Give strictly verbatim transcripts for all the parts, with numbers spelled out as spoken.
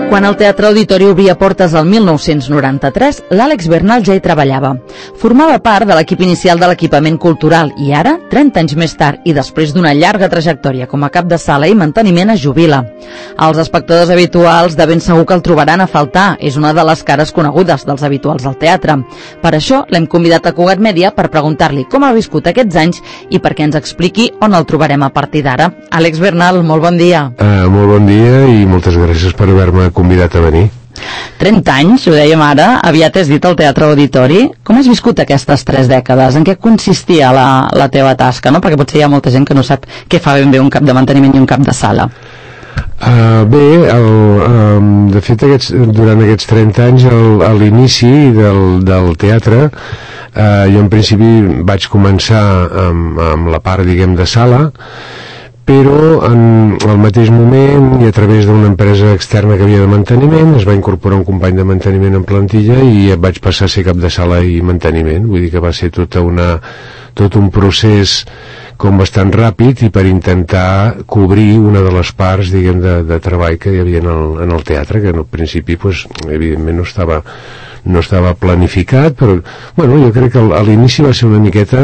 Quan el Teatre Auditori obria portes el mil nou-cents noranta-tres, l'Àlex Bernal ja hi treballava. Formava part de l'equip inicial de l'equipament cultural i ara, trenta anys més tard i després d'una llarga trajectòria com a cap de sala i manteniment, es jubila. Els espectadors habituals de ben segur que el trobaran a faltar. És una de les cares conegudes dels habituals del teatre. Per això l'hem convidat a Cugat Mèdia per preguntar-li com ha viscut aquests anys i perquè ens expliqui on el trobarem a partir d'ara. Àlex Bernal, molt bon dia. Uh, molt bon dia i moltes gràcies per haver-me convidat a venir. trenta anys, ho dèiem ara, aviat has dit al Teatre Auditori. Com has viscut aquestes tres dècades? En què consistia la, la teva tasca? No? Perquè potser hi ha molta gent que no sap què fa ben bé un cap de manteniment i un cap de sala. Uh, bé, el, um, de fet aquests, durant aquests trenta anys el, a l'inici del, del teatre uh, jo en principi vaig començar amb, amb la part, diguem, de sala, però en el mateix moment i a través d'una empresa externa que havia de manteniment es va incorporar un company de manteniment en plantilla i vaig passar a ser cap de sala i manteniment. Vull dir que va ser tota una, tot un procés com bastant ràpid i per intentar cobrir una de les parts, diguem, de, de treball que hi havia en el, en el teatre, que al principi pues, evidentment no estava no estava planificat, però bueno, jo crec que a l'inici va ser una miqueta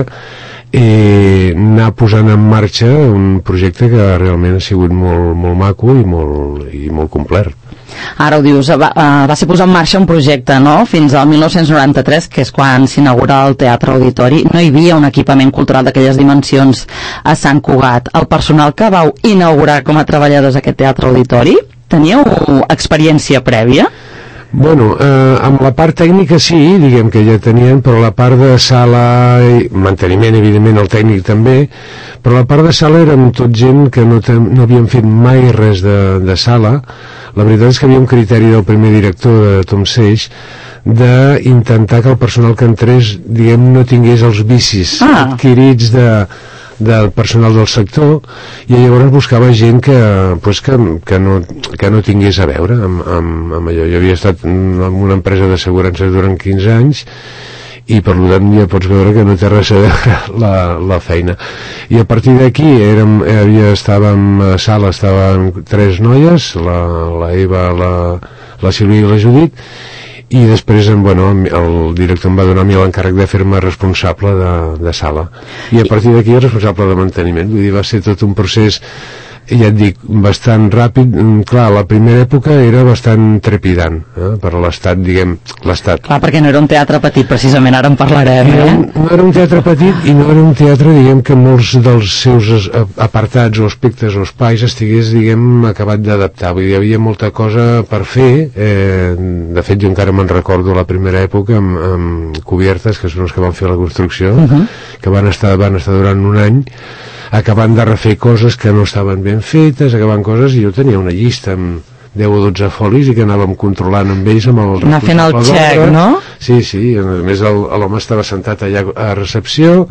eh, anar posant en marxa un projecte que realment ha sigut molt, molt maco i molt, i molt complet. Ara ho dius, va, va ser posar en marxa un projecte, no? Fins al mil nou-cents noranta-tres, que és quan s'inaugura el Teatre Auditori, no hi havia un equipament cultural d'aquelles dimensions a Sant Cugat. El personal que vau inaugurar com a treballadors aquest Teatre Auditori, teníeu experiència prèvia? Bueno, eh, amb la part tècnica sí, diguem que ja tenien, però la part de sala i manteniment, evidentment el tècnic també, però la part de sala érem tot gent que no, no havíem fet mai res de, de sala. La veritat és que havia un criteri del primer director, de Tom Seix, d'intentar que el personal que entrés, diguem, no tingués els vicis ah. adquirits de del personal del sector, i llavors buscava gent que, pues, que, que, no, que no tingués a veure amb, amb, amb allò. Jo havia estat en una empresa d'assegurances durant quinze anys i per tant ja pots veure que no té res a veure la, la feina. I a partir d'aquí érem, havia, estàvem a sala, estaven tres noies, la, la Eva, la, la Sílvia i la Judit, i després bueno, el director em va donar a mi l'encàrrec de fer-me responsable de, de sala, i a partir d'aquí responsable de manteniment. Vull dir, va ser tot un procés, ja et dic, bastant ràpid. Clar, la primera època era bastant trepidant, eh? Per l'estat, diguem, l'estat. Clar, perquè no era un teatre petit, precisament, ara en parlarem, eh? Era, no era un teatre petit i no era un teatre, diguem, que molts dels seus apartats o aspectes o espais estigués, diguem, acabat d'adaptar. Vull dir, hi havia molta cosa per fer. Eh, de fet, jo encara me'n recordo la primera època amb, amb Cubiertes, que són els que van fer la construcció, uh -huh. que van estar, van estar durant un any acabant de refer coses que no estaven ben fetes, acabant coses, i jo tenia una llista amb deu o dotze folis i que anàvem controlant amb ells, amb el anar fent el xec, no? Sí, sí, a més l'home estava sentat allà a recepció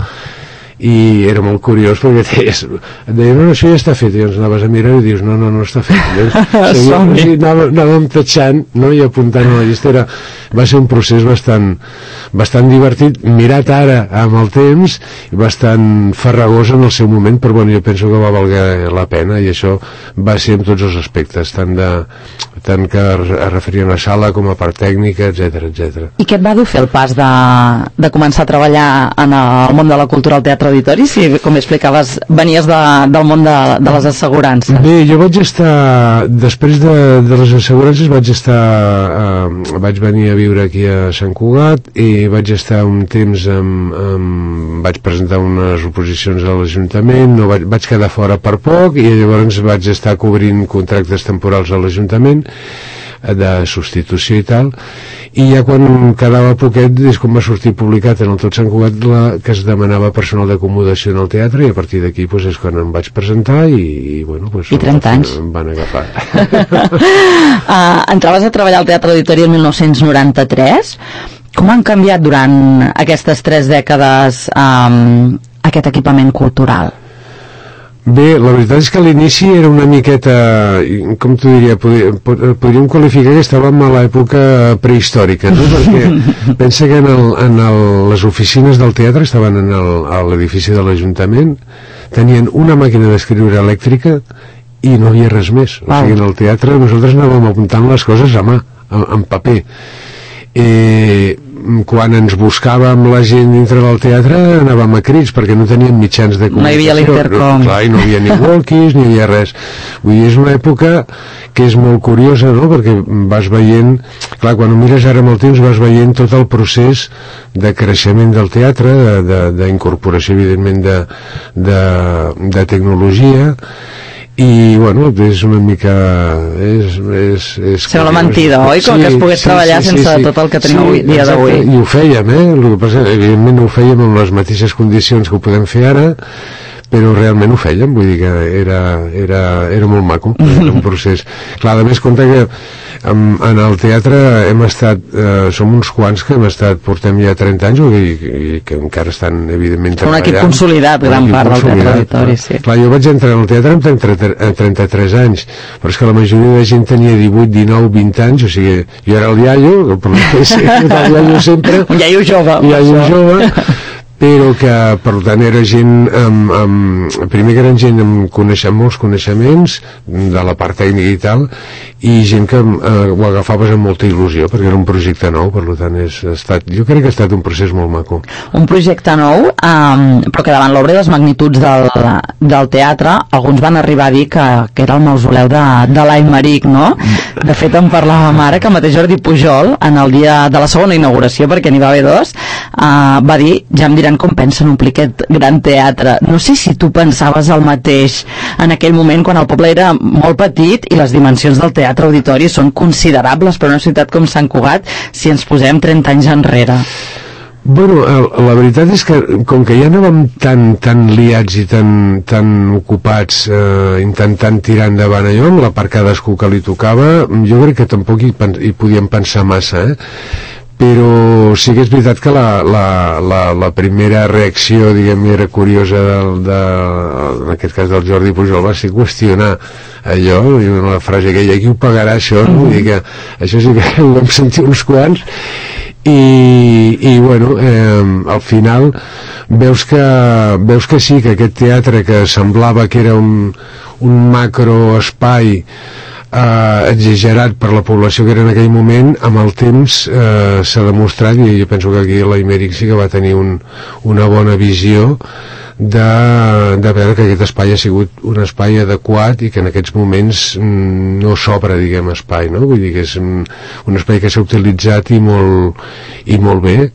i era molt curiós perquè deies, et deia, no, no, això ja està fet, i ens anaves a mirar i dius, no, no, no està fet. Seguim, sí, anàvem, anàvem tatxant, no?, i apuntant a la llista. Era, va ser un procés bastant bastant divertit, mirat ara amb el temps, bastant farragós en el seu moment, però bueno, jo penso que va valguer la pena, i això va ser en tots els aspectes, tant, de, tant que es referien a sala com a part tècnica, etcètera, etcètera. I què et va dur fer el pas de, de començar a treballar en el món de la cultura al Teatre Auditori, si, com explicaves, venies de, del món de, de les assegurances? Bé, jo vaig estar, després de, de les assegurances, vaig estar, eh, vaig venir a viure aquí a Sant Cugat i vaig estar un temps amb, amb, vaig presentar unes oposicions a l'Ajuntament, no vaig, vaig quedar fora per poc, i llavors vaig estar cobrint contractes temporals a l'Ajuntament de substitució i tal, i ja quan quedava poquet és quan va sortir publicat en el Tot Sant Cugat la, que es demanava personal d'acomodació en el teatre, i a partir d'aquí pues, és quan em vaig presentar i, i bueno, pues, I trenta anys em van agafar. uh, entraves a treballar al Teatre Auditori el mil nou-cents noranta-tres. Com han canviat durant aquestes tres dècades um, aquest equipament cultural? Bé, la veritat és que a l'inici era una miqueta, com t'ho diria, podríem, podríem qualificar que estàvem a l'època prehistòrica, no? Perquè pensa que en, el, en el, les oficines del teatre estaven en el, a l'edifici de l'Ajuntament, tenien una màquina d'escriure elèctrica i no havia res més. O sigui, en el teatre nosaltres anàvem apuntant les coses a mà, en paper. Eh, quan ens buscàvem la gent dintre del teatre anàvem a crits perquè no teníem mitjans de comunicació. No hi havia l'intercom. Clar, i no hi havia ni walkies, ni hi havia res. Vull dir, és una època que és molt curiosa, no?, perquè vas veient, clar, quan ho mires ara amb el temps vas veient tot el procés de creixement del teatre, d'incorporació evidentment de, de, de tecnologia, i bueno, és una mica és, és, és sembla mentida, oi? Com sí, que es pogués sí, treballar sí, sense sí, sí. tot el que tenim sí, avui, dia d'avui. I ho fèiem, eh? El que passa, evidentment no ho fèiem amb les mateixes condicions que ho podem fer ara, però realment ho fèiem, vull dir que era, era, era molt maco, era un procés. Clar, a més, compte que en, en el teatre hem estat, eh, som uns quants que hem estat, portem ja trenta anys i, i que encara estan, evidentment, treballant. Un equip consolidat, gran part del Teatre Auditori, sí. Clar, jo vaig entrar al teatre amb trenta-tres anys, però és que la majoria de gent tenia divuit, dinou, vint anys, o sigui, jo era el iaio, però no sé, el iaio sempre... Un iaio jove. Un iaio jove, però que, per tant, era gent amb, amb, primer que eren gent amb coneixem, molts coneixements de la part tècnica i tal, i gent que eh, ho agafaves amb molta il·lusió perquè era un projecte nou, per tant és, ha estat, jo crec que ha estat un procés molt maco. Un projecte nou, um, però que davant l'obra i les magnituds del, del teatre alguns van arribar a dir que, que era el mausoleu de, de l'Aimeric, no? De fet en parlàvem ara que el mateix Jordi Pujol en el dia de la segona inauguració, perquè n'hi va haver dos, uh, va dir, ja em diran com pensen omplir aquest gran teatre. No sé si tu pensaves el mateix en aquell moment quan el poble era molt petit i les dimensions del Teatre Auditori són considerables per una ciutat com Sant Cugat si ens posem trenta anys enrere. Bueno, la veritat és que com que ja anàvem tan, tan liats i tan, tan ocupats eh, intentant tirar endavant allò amb la part cadascú que li tocava, jo crec que tampoc hi, hi podíem pensar massa, eh? Però sí que és veritat que la, la, la, la primera reacció, diguem, era curiosa del, de, en aquest cas del Jordi Pujol, va ser qüestionar allò, i la frase aquella, qui ho pagarà això? Mm-hmm. Vull dir que això sí que ho vam sentir uns quants, i, i bueno, eh, al final veus que, veus que sí, que aquest teatre que semblava que era un, un macro espai Uh, exagerat per la població que era en aquell moment, amb el temps uh, s'ha demostrat, i jo penso que aquí l'Aimeric sí que va tenir un, una bona visió de, de veure que aquest espai ha sigut un espai adequat i que en aquests moments mm, no s'obre, diguem, espai, no? Vull dir que és un, un espai que s'ha utilitzat i molt, i molt bé,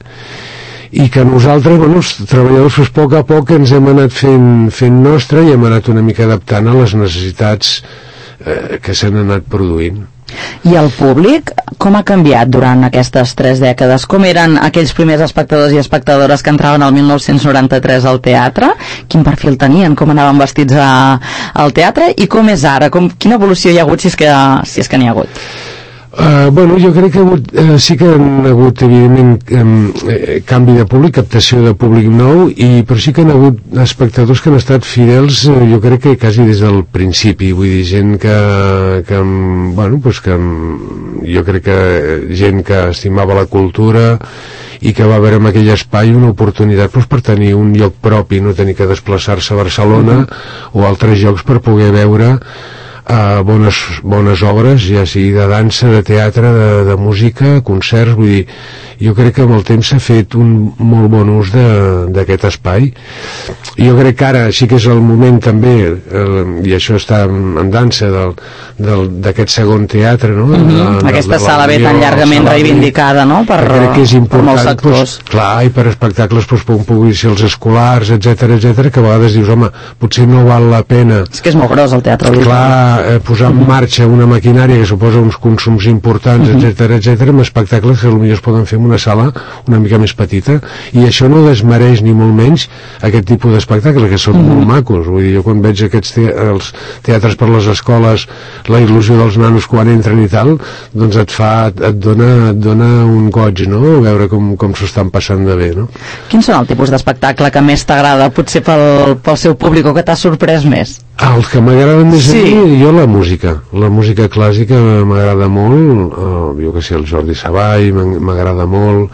i que nosaltres, bueno, els treballadors, a poc a poc ens hem anat fent, fent nostre i hem anat una mica adaptant a les necessitats eh, que s'han anat produint. I el públic, com ha canviat durant aquestes tres dècades? Com eren aquells primers espectadors i espectadores que entraven el mil nou-cents noranta-tres al teatre? Quin perfil tenien? Com anaven vestits a, al teatre? I com és ara? Com, quina evolució hi ha hagut, si és que, si és que n'hi ha hagut? Uh, bueno, jo crec que ha hagut, uh, sí que han hagut evidentment um, eh, canvi de públic, captació de públic nou, i, però sí que han hagut espectadors que han estat fidels, uh, jo crec que quasi des del principi, vull dir, gent que, que bueno, pues que jo crec que gent que estimava la cultura i que va veure en aquell espai una oportunitat, pues, per tenir un lloc propi, no tenir que desplaçar-se a Barcelona mm-hmm. o altres llocs per poder veure Uh, bones, bones obres, ja sigui de dansa, de teatre, de, de música, concerts, vull dir, jo crec que amb el temps s'ha fet un molt bon ús d'aquest espai. Jo crec que ara sí que és el moment també, eh, i això està en, en dansa d'aquest segon teatre, no? Mm-hmm. de, de, aquesta de sala ve tan llargament reivindicada, no? Per, crec que és important, per molts sectors. Pues, clar, i per espectacles pues, com pugui ser els escolars, etc etc, que a vegades dius, home, potser no val la pena. És que és molt gros el teatre. Clar, eh, posar en marxa una maquinària que suposa uns consums importants, etc etc, amb espectacles que potser es poden fer en una sala una mica més petita, i això no desmereix ni molt menys aquest tipus d'espectacles que són mm-hmm. molt macos. Vull dir, jo quan veig aquests te els teatres per les escoles, la il·lusió dels nanos quan entren i tal, doncs et fa, et dona, et dona un goig, no? Veure com, com s'ho estan passant de bé, no? Quins són el tipus d'espectacle que més t'agrada, potser pel, pel seu públic, o que t'ha sorprès més? El que m'agrada més Sí. a mi, jo la música. La música clàssica m'agrada molt, eh, jo que sé, el Jordi Savall m'ag- m'agrada molt,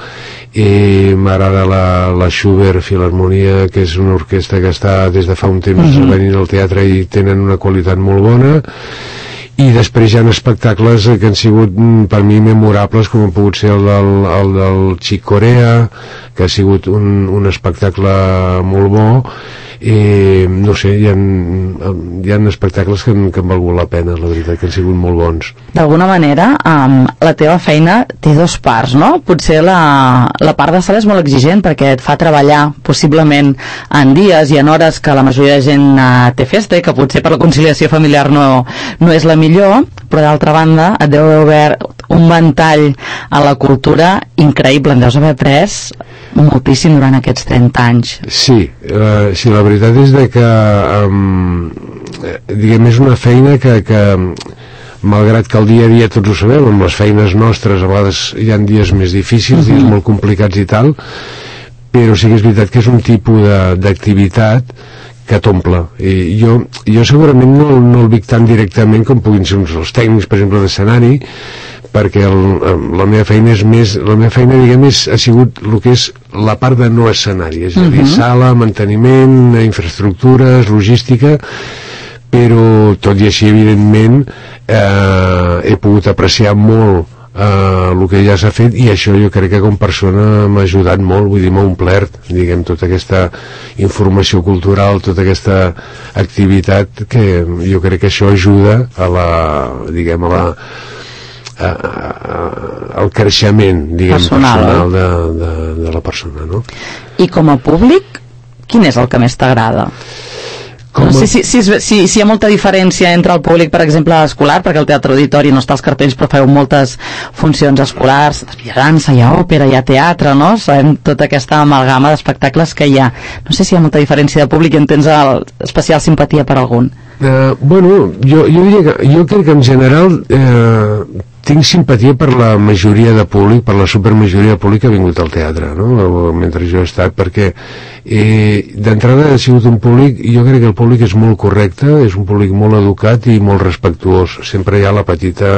i m'agrada la, la Schubert Filharmonia, que és una orquestra que està des de fa un temps Mhm. venint al teatre i tenen una qualitat molt bona. I després hi ha espectacles que han sigut mm, per mi memorables, com ha pogut ser el del, el del Chick Corea, que ha sigut un, un espectacle molt bo. I no sé, hi ha, hi ha espectacles que han, que han valgut la pena, la veritat, que han sigut molt bons. D'alguna manera, um, la teva feina té dos parts, no? Potser la, la part de sala és molt exigent perquè et fa treballar possiblement en dies i en hores que la majoria de gent uh, té festa i que potser per la conciliació familiar no, no és la millor, però d'altra banda et deu haver obert un ventall a la cultura increïble, en deus haver après moltíssim durant aquests trenta anys. Sí, eh, sí, la veritat és de que um, diguem, és una feina que, que malgrat que el dia a dia tots ho sabem, amb les feines nostres a vegades hi ha dies més difícils, uh-huh. dies molt complicats i tal, però sí que és veritat que és un tipus de- d'activitat que t'omple. I jo, jo segurament no, no el vic tan directament com puguin ser uns, els tècnics, per exemple, d'escenari, perquè el, la meva feina és més, la meva feina, diguem, és, ha sigut el que és la part de no escenari, és a dir, Mhm. sala, manteniment, infraestructures, logística, però tot i així, evidentment, eh, he pogut apreciar molt eh, el que ja s'ha fet, i això jo crec que com persona m'ha ajudat molt, vull dir, m'ha omplert, diguem, tota aquesta informació cultural, tota aquesta activitat, que jo crec que això ajuda a la, diguem, a la a, a, al creixement, diguem, Personal, personal de, de, de la persona, no? I com a públic, quin és el que més t'agrada? Com No a- sé si, si, si, si, si hi ha molta diferència entre el públic, per exemple, escolar, perquè el Teatre Auditori no està als cartells, però feu moltes funcions escolars, hi ha dansa, hi ha òpera, hi ha teatre, no? Sabem tota aquesta amalgama d'espectacles que hi ha. No sé si hi ha molta diferència de públic i en tens el, especial simpatia per algun. Uh, bueno, jo, jo diria que jo crec que en general eh, tinc simpatia per la majoria de públic, per la supermajoria de públic que ha vingut al teatre, no? Mentre jo he estat, perquè eh, d'entrada ha sigut un públic, jo crec que el públic és molt correcte, és un públic molt educat i molt respectuós. Sempre hi ha la petita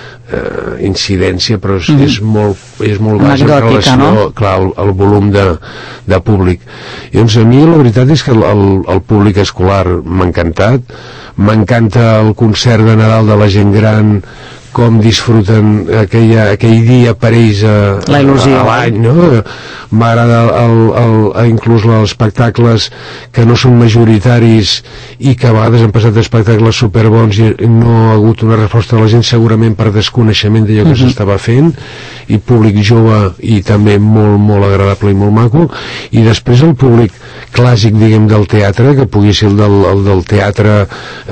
eh, incidència, però és, Mhm. és molt, és molt baix en Anecdòtica, relació, no? clar, al, al volum de, de públic. I doncs a mi la veritat és que el, el, el públic escolar m'ha encantat, m'encanta el concert de Nadal de la gent gran, com disfruten aquella, aquell dia per ells a, La il·lusió. a l'any, no? M'agrada el, el, el, inclús els espectacles que no són majoritaris i que a vegades han passat espectacles superbons i no ha hagut una resposta de la gent, segurament per desconeixement d'allò que Mhm. s'estava fent, i públic jove i també molt, molt agradable i molt maco. I després el públic clàssic, diguem, del teatre, que pugui ser el del, el del teatre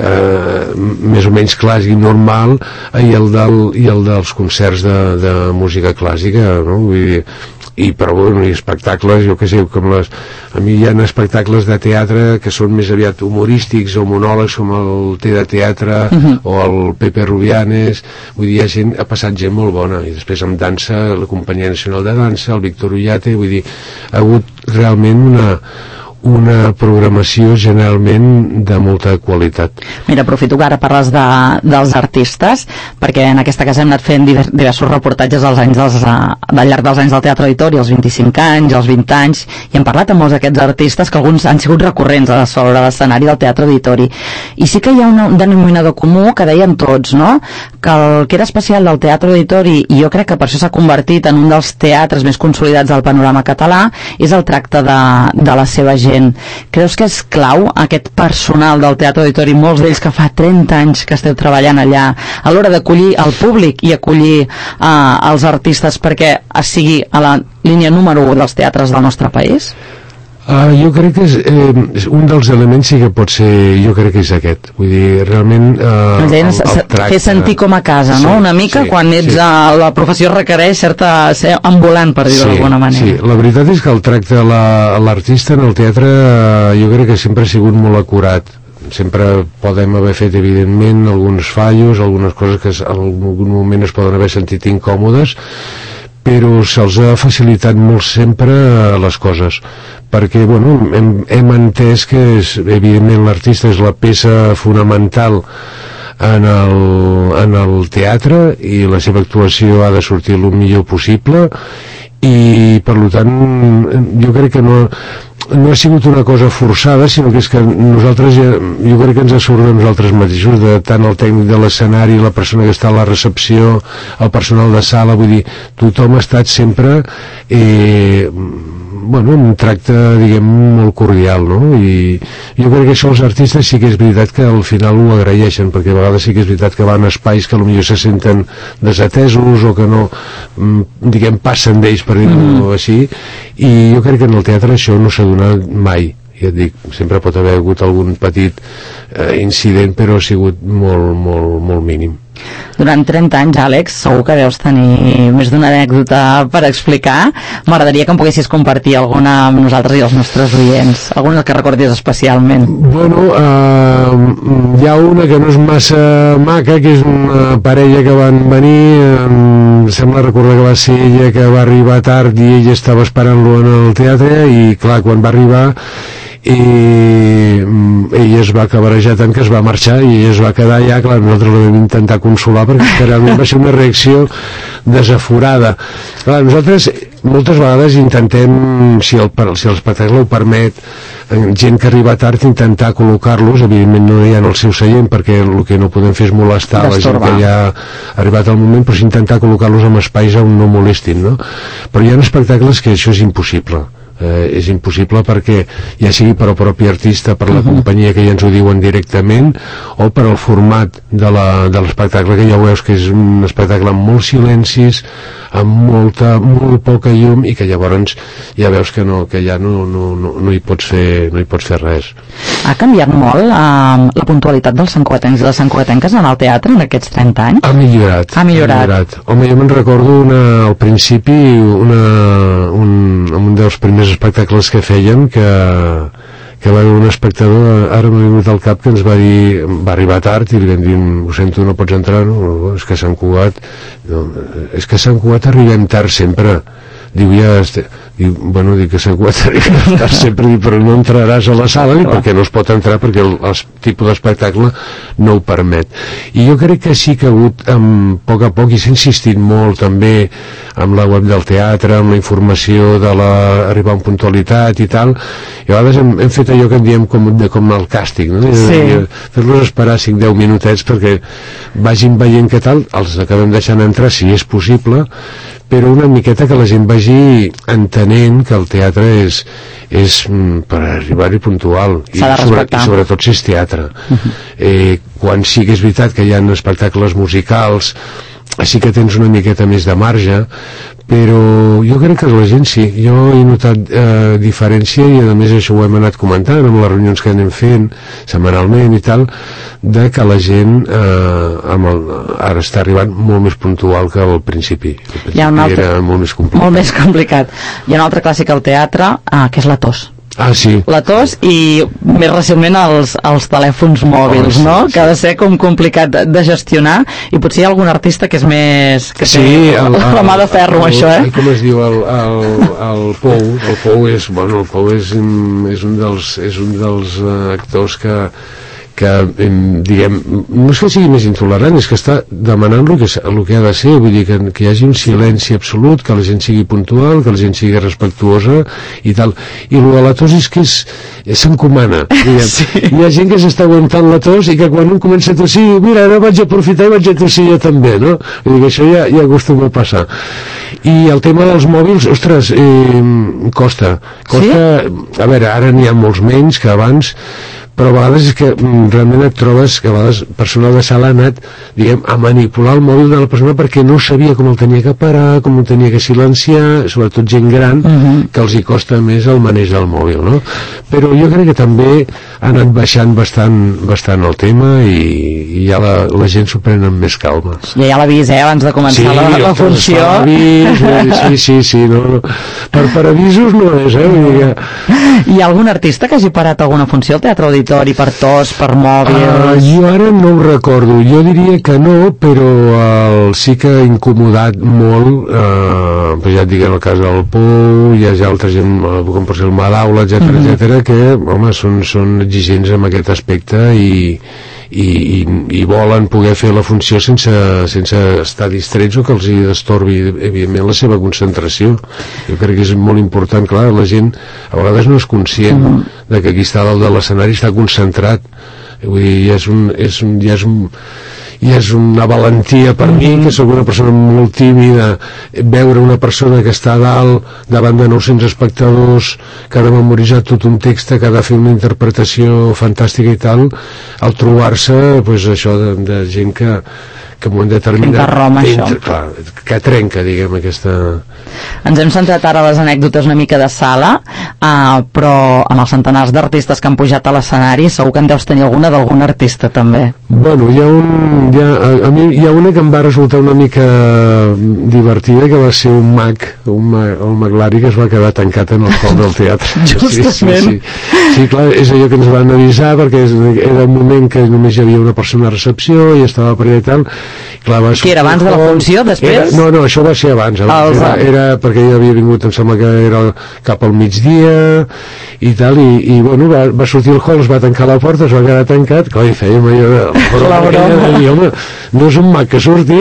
eh, més o menys clàssic, normal, i el, del, i el dels concerts de, de música clàssica, no? Vull dir, i però bueno, i espectacles, jo que sé, com les, a mi hi ha espectacles de teatre que són més aviat humorístics o monòlegs, com el Té de Teatre Mhm. o el Pepe Rubianes. Vull dir, hi ha gent, ha passat gent molt bona, i després amb dansa, la Companyia Nacional de Dansa, el Víctor Ullate, vull dir, ha hagut realment una una programació generalment de molta qualitat. Mira, aprofito que ara parles de, dels artistes, perquè en aquesta casa hem anat fent diver, diversos reportatges als anys dels, uh, al llarg dels anys del Teatre Auditori, els vint-i-cinc anys, els vint anys, i hem parlat amb molts d'aquests artistes que alguns han sigut recurrents a sobre l'escenari del Teatre Auditori. I sí que hi ha un, un denominador comú que deien tots, no? Que el que era especial del Teatre Auditori, i jo crec que per això s'ha convertit en un dels teatres més consolidats del panorama català, és el tracte de, de la seva gent. Creus que és clau aquest personal del Teatre Auditori, molts d'ells que fa trenta anys que esteu treballant allà, a l'hora d'acollir el públic i acollir uh, els artistes perquè es sigui a la línia número u dels teatres del nostre país? Uh, jo crec que és, eh, un dels elements sí que pot ser, jo crec que és aquest, vull dir, realment uh, El, el, el, el tracte, fer sentir com a casa, no? Sí, Una mica sí, quan ets sí. a la professió requereix certa ser ambulant, per dir-ho Sí, d'alguna manera. sí, la veritat és que el tracte a la- a l'artista en el teatre eh, jo crec que sempre ha sigut molt acurat. Sempre podem haver fet, evidentment, alguns fallos, algunes coses que en algun moment es poden haver sentit incòmodes, però se'ls ha facilitat molt sempre les coses, perquè bueno, hem, hem entès que és, evidentment l'artista és la peça fonamental en el, en el teatre i la seva actuació ha de sortir el millor possible, i per tant jo crec que no no ha sigut una cosa forçada, sinó que és que nosaltres ja, jo crec que ens ha sortit nosaltres mateixos, de tant el tècnic de l'escenari, la persona que està a la recepció, el personal de sala, vull dir, tothom ha estat sempre eh, bueno, un tracte, diguem, molt cordial, no? I jo crec que això els artistes sí que és veritat que al final ho agraeixen, perquè a vegades sí que és veritat que van a espais que potser se senten desatesos o que no, diguem, passen d'ells, per dir-ho mm. així, i jo crec que en el teatre això no s'ha donat mai. Ja et dic, sempre pot haver hagut algun petit eh, incident, però ha sigut molt, molt, molt mínim. Durant trenta anys, Àlex, segur que deus tenir més d'una anècdota per explicar. M'agradaria que em poguessis compartir alguna amb nosaltres i els nostres oients, alguna que recordis especialment. Bueno, eh, hi ha una que no és massa maca, que és una parella que van venir, eh, sembla recordar que va ser ella que va arribar tard i ella estava esperant-lo en el teatre, i clar, quan va arribar i ella es va cabarejar tant que es va marxar i ella es va quedar allà. Clar, nosaltres l'hem intentar consolar perquè realment va ser una reacció desaforada. Clar, nosaltres moltes vegades intentem, si el, si l'espectacle ho permet, gent que arriba tard, intentar col·locar-los, evidentment no hi ha en el seu seient, perquè el que no podem fer és molestar la gent que ja ha arribat al moment, però intentar col·locar-los en espais on no molestin, no? Però hi ha espectacles que això és impossible. Eh, és impossible perquè ja sigui per al propi artista, per la uh-huh. companyia que ja ens ho diuen directament, o per al format de l'espectacle, que ja veus que és un espectacle amb molts silencis, amb molta, molt poca llum, i que llavors ja veus que, no, que ja no, no, no, no, hi pots fer, no hi pots fer res. Ha canviat molt eh, la puntualitat dels santcugatencs i les santcugatenques en el teatre en aquests trenta anys? Ha millorat. Ha millorat. Ha millorat. Home, jo me'n recordo una, al principi una, un, un dels primers espectacles que fèiem, que, que va haver un espectador, ara m'ha vingut al cap, que ens va dir, va arribar tard i li vam dir, ho sento, no pots entrar, no? És que Sant Cugat, no, és que Sant Cugat arribem tard sempre. Diu, ja, este... diu, bueno, dic que Sant Cugat arribem tard sempre, diu, però no entraràs a la sala, ni perquè no es pot entrar, perquè el, el tipus d'espectacle no ho permet. I jo crec que sí que ha hagut, a poc a poc, i s'ha insistit molt també amb la web del teatre, amb la informació de la, arribar amb puntualitat i tal, i a vegades hem, hem fet allò que en diem com, de, com el càstig, no? Sí. Fer-los esperar cinc deu minutets perquè vagin veient què tal, els acabem deixant entrar si és possible, però una miqueta que la gent vagi entenent que el teatre és, és per arribar-hi puntual, i, sobre, i sobretot si és teatre. Uh-huh. eh, quan sí que és veritat que hi ha espectacles musicals, així que tens una miqueta més de marge, però jo crec que la gent sí, jo he notat eh, diferència, i a més això ho hem anat comentant amb les reunions que anem fent setmanalment i tal, de que la gent eh, amb el, ara està arribant molt més puntual que al principi. Al principi hi ha un altre, era molt més complicat. Molt més complicat. Hi ha un altre clàssic al teatre, eh, que és la tos. Ah, sí. La tos, i més recentment els, els telèfons mòbils, oh, sí, no? Sí. Que ha de ser com complicat de, de gestionar, i potser hi ha algun artista que és més... que sí, el, el, la mà de ferro, el, això, eh? Com es diu, el, el, el Pou, el Pou és, bueno, el Pou és, és un dels, és un dels actors que que, diguem, no és que sigui més intolerant, és que està demanant el que, el que ha de ser, vull dir que, que hi hagi un silenci absolut, que la gent sigui puntual, que la gent sigui respectuosa i tal, i el de la tos és que és, s'encomana, sí. Hi ha gent que s'està aguantant la tos i que quan un comença a tossir, mira, ara vaig aprofitar i vaig a tossir jo també, no? Vull dir que això ja, ja acostuma a passar. I el tema dels mòbils, ostres, eh, costa, costa, sí? A veure, ara n'hi ha molts menys que abans, però a vegades és que mm, realment et trobes que a vegades personal de sala ha anat, diguem, a manipular el mòbil de la persona perquè no sabia com el tenia que parar, com el tenia que silenciar, sobretot gent gran, uh-huh. que els hi costa més el maneig del mòbil, no? Però jo crec que també ha anat baixant bastant, bastant el tema, i, i ja la, la gent s'ho pren amb més calma. Ja hi ha l'avís, eh, abans de començar sí, la, la funció. Avís, sí, sí, sí, no, no. Per, per avisos no és, eh? Vull dir que... Hi ha algun artista que hagi parat alguna funció al Teatre Auditori Auditori per tos, per mòbils? Uh, jo ara no ho recordo, jo diria que no, però uh, sí que ha incomodat molt, uh, pues ja et dic, en el cas del Pou, hi ha altra gent, com per ser el Madaula, etcètera, mm-hmm. etcètera, que, home, són, són exigents en aquest aspecte i I, i, i volen poder fer la funció sense, sense estar distrets o que els hi destorbi evidentment la seva concentració. Jo crec que és molt important, clar, la gent a vegades no és conscient mm. de que aquí està dalt de l'escenari, està concentrat, vull dir, ja és un, és un, ja és un i és una valentia per mm-hmm. mi, que soc una persona molt tímida, veure una persona que està a dalt davant de nou-cents espectadors, que ha de memoritzar tot un text, que ha de fer una interpretació fantàstica i tal, al trobar-se pues, això de, de gent que que en un determinat entra, clar, que trenca, diguem, aquesta... Ens hem centrat ara a les anècdotes una mica de sala, uh, però amb els centenars d'artistes que han pujat a l'escenari segur que en deus tenir alguna d'algun artista també. Bueno, hi ha, un, hi ha, a mi hi ha una que em va resultar una mica divertida, que va ser un mag, un mag el Maglari, que es va quedar tancat en el hall del teatre. Justament. Sí, sí, sí. Sí, clar, és allò que ens van avisar, perquè era un moment que només hi havia una persona a recepció i estava per allà i tal. Clar, va que era abans de la funció, després? Era, no, no, això va ser abans, abans era, era perquè ja havia vingut, em sembla que era cap al migdia i tal, i, i bueno, va, va sortir el hall, es va tancar la porta, es va quedar tancat, clar, i fèiem allò de la broma, i home, no és un mag que surti.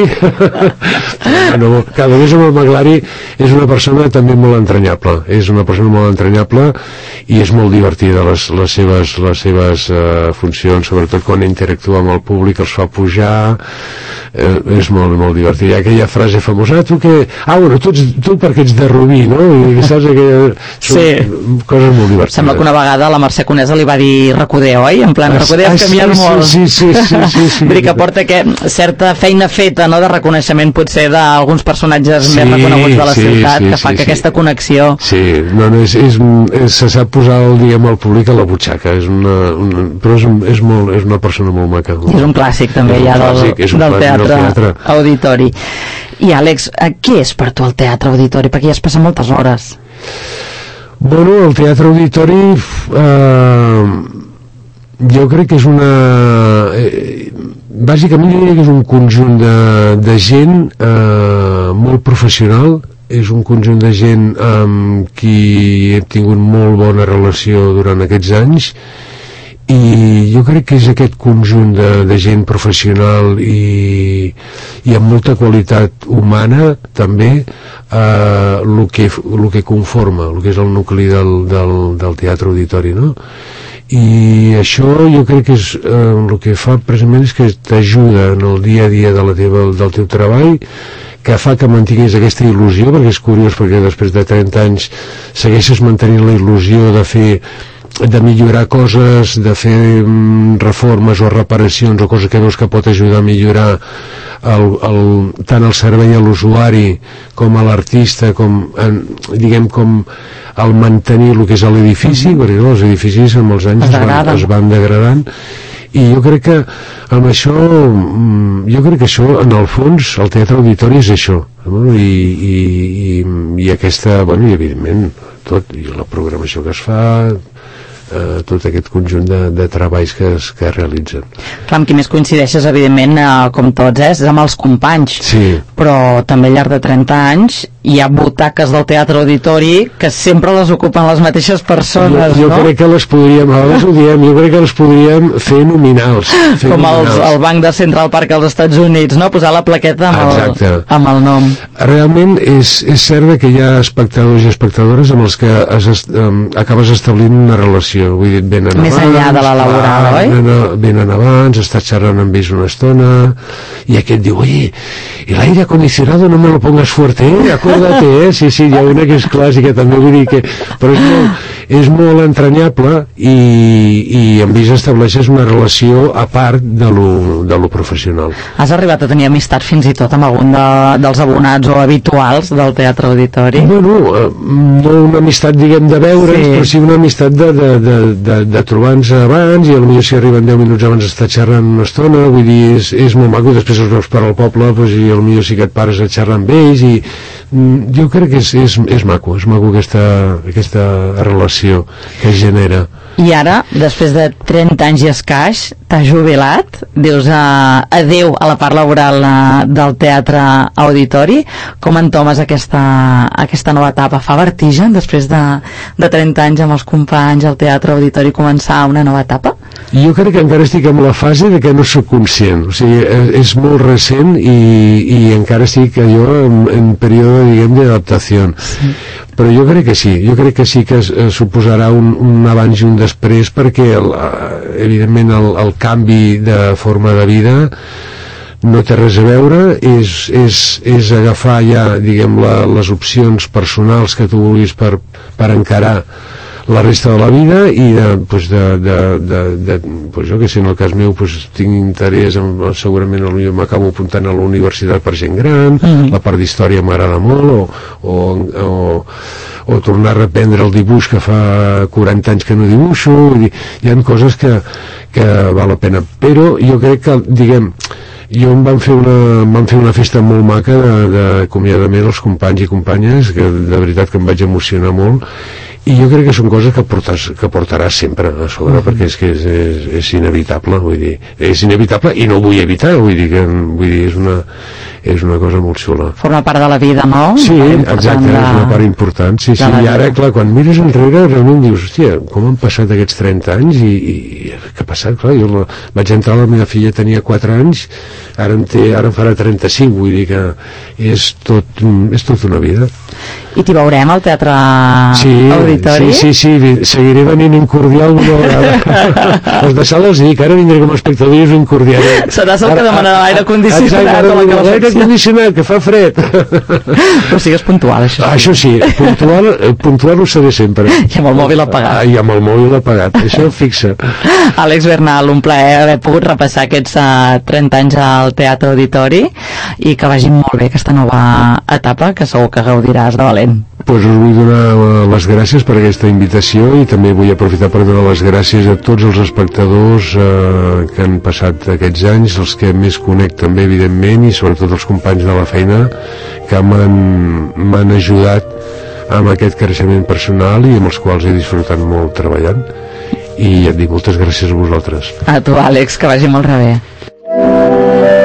No, cada més amb el Maglari és una persona també molt entranyable, és una persona molt entranyable i és molt divertida les, les seves, les seves uh, funcions, sobretot quan interactua amb el públic, els fa pujar, eh, és molt, molt divertit. Hi ha aquella frase famosa, ah, tu que... Ah, bueno, tu, ets, tu perquè ets de Rubí, no? I saps aquella... Sí. Coses molt divertides. Sembla que una vegada la Mercè Conesa li va dir Recoder, oi? En plan, Recoder has canviat sí, molt. Sí, sí, sí, sí, sí, sí. Vull dir que porta que certa feina feta, no?, de reconeixement potser d'alguns personatges sí, més reconeguts de la sí, ciutat, sí, que fa sí, que sí. aquesta connexió... Sí, no, no, és, és, és, se sap posar el diguem al públic a la butxaca, és una, una, però és, és, molt, és una persona molt maca. Molt, és un clàssic també ja del, del teatre, teatre Auditori. I Àlex, què és per tu el teatre Auditori? Perquè ja es passa moltes hores. Bueno, el teatre Auditori eh, jo crec que és una eh, bàsicament jo diria que és un conjunt de, de gent eh, molt professional, és un conjunt de gent amb qui he tingut molt bona relació durant aquests anys, i jo crec que és aquest conjunt de, de gent professional i, i amb molta qualitat humana també eh, el que, el que conforma el que és el nucli del, del, del teatre Auditori, no? I això jo crec que és eh, el que fa precisament és que t'ajuda en el dia a dia de la teva, del teu treball, que fa que mantinguis aquesta il·lusió, perquè és curiós, perquè després de trenta anys segueixes mantenint la il·lusió de fer, de millorar coses, de fer mm, reformes o reparacions o coses que veus que pot ajudar a millorar el, el, tant el servei a l'usuari com a l'artista, com en, diguem com el mantenir el que és l'edifici, mm-hmm. perquè no, els edificis amb els anys es, es, van, es van degradant, i jo crec que amb això jo crec que això en el fons el teatre Auditori és això, no? I, i, i, i aquesta, bueno, i evidentment tot, i la programació que es fa, eh, tot aquest conjunt de, de treballs que es, que es realitzen. Clar, amb qui més coincideixes, evidentment, eh, com tots, eh, és amb els companys, sí. Però també al llarg de trenta anys hi ha butaques del teatre Auditori que sempre les ocupen les mateixes persones, jo, jo no? crec que les podríem, a vegades ho diem, jo crec que les podríem fer nominals. Fer com nominals. Els, el banc de Central Park als Estats Units, no? Posar la plaqueta amb, el, amb el nom. Realment és, és cert que hi ha espectadors i espectadores amb els que es, um, acabes establint una relació, vull dir, venen més abans, enllà de la laboral, oi? Venen, venen abans, estàs xerrant amb ells una estona, i aquest diu, oye, el aire acondicionado no me lo pongas fuerte, eh? Acuérdate, eh? Sí, sí, hi ha una que és clàssica, també vull dir que... Però és molt, és molt entranyable i, i amb ells estableixes una relació a part de lo, de lo professional. Has arribat a tenir amistat fins i tot amb algun de, dels abonats o habituals del Teatre Auditori? Bueno, no una amistat, diguem, de veure's, sí. Però sí una amistat de, de, de, de, de trobar-nos abans, i potser si arriben deu minuts abans estar xerrant una estona, vull dir, és, és molt maco, després els veus per al poble, doncs, i potser sí que et pares a xerrar amb ells, i jo crec que és, és, és maco, és maco aquesta, aquesta relació que es genera. I ara, després de trenta anys i escaix, t'has jubilat, dius uh, adeu a la part laboral uh, del teatre auditori. Com entomes aquesta, aquesta nova etapa? Fa vertigen, després de, de trenta anys amb els companys al teatre auditori, començar una nova etapa? Jo crec que encara estic en la fase de que no sóc conscient, o sigui, és molt recent i, i encara estic jo en, en període, diguem, d'adaptació. Sí. Però jo crec que sí, jo crec que sí que es, es suposarà un, un abans i un després, perquè el, evidentment el, el canvi de forma de vida no té res a veure, és, és, és agafar ja, diguem, la, les opcions personals que tu vulguis per, per encarar la resta de la vida i de, pues de, de, de, de pues jo que sé, en el cas meu pues tinc interès en, segurament m'acabo apuntant a la universitat per gent gran, mm-hmm. la part d'història m'agrada molt, o, o, o, o tornar a reprendre el dibuix que fa quaranta anys que no dibuixo. Vull dir, hi ha coses que, que val la pena, però jo crec que, diguem, jo em van fer una, em van fer una festa molt maca d'acomiadament als companys i companyes, que de veritat que em vaig emocionar molt, i jo crec que són coses que portes, que portaràs sempre a sobre, mm-hmm. perquè és que és, és, és inevitable, vull dir, és inevitable i no ho vull evitar, vull dir que vull dir, és una és una cosa molt xula. Forma part de la vida, no? Sí, exacte, de... és una part important. Sí, sí, i ara, clar, quan mires enrere realment dius, hòstia, com han passat aquests trenta anys i, i què ha passat? Clar, jo la, vaig entrar, la meva filla tenia quatre anys, ara en, té, ara en farà trenta-cinc, vull dir que és tot, és tot una vida. I t'hi veurem al Teatre sí, Auditori? Sí, sí, sí, seguiré venint incordial una vegada. Els de sala els dic, ara vindré com a espectador i us incordiaré. Seràs el que demanarà l'aire condicionat. L'aire condicionat, que fa fred. Però sigues puntual, això. Ah, això sí, puntual, puntual ho seré sempre. I amb el mòbil apagat. Ah, I amb el mòbil apagat, això fixa. Àlex Bernal, un plaer haver pogut repassar aquests uh, trenta anys al Teatre Auditori i que vagi molt bé aquesta nova etapa, que segur que gaudiràs de valent. Pues us vull donar les gràcies per aquesta invitació i també vull aprofitar per donar les gràcies a tots els espectadors eh, que han passat aquests anys, els que més conec també evidentment, i sobretot els companys de la feina que m'han ajudat amb aquest creixement personal i amb els quals he disfrutat molt treballant. I ja et dic, moltes gràcies a vosaltres. A tu, Àlex, que vagi molt bé.